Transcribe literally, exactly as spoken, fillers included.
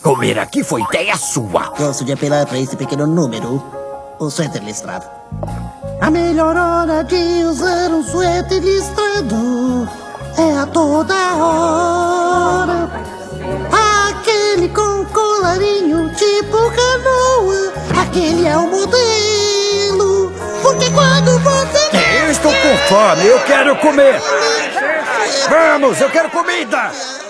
Comer aqui foi ideia sua. Gosto de apelar para esse pequeno número. O suéter listrado. A melhor hora de usar um suéter listrado é a toda hora. Aquele com colarinho tipo canoa, aquele é o modelo. Porque quando você... Eu estou com fome, eu quero comer. Vamos, eu quero comida.